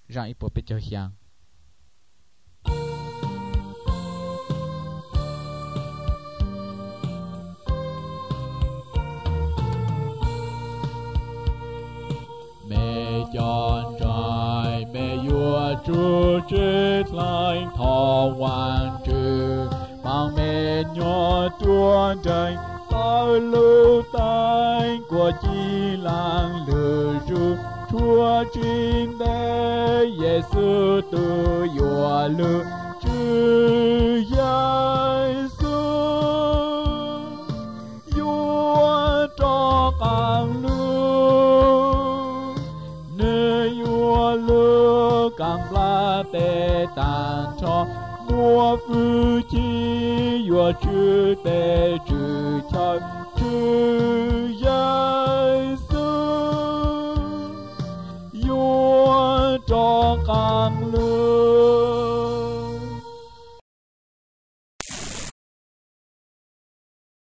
让一波被照相。 mẹ chọn trời mẹ vua chúa chết lại thọ hoàng trừ bằng mẹ nhỏ chúa trời tao lưu tay của chi làng lừa ru chúa chính đế Giêsu từ vua lừa chư Giêsu vua cho càng càng la tê tàn cho mua phu chi vua chư tê chư cho chư Giêsu vua cho càng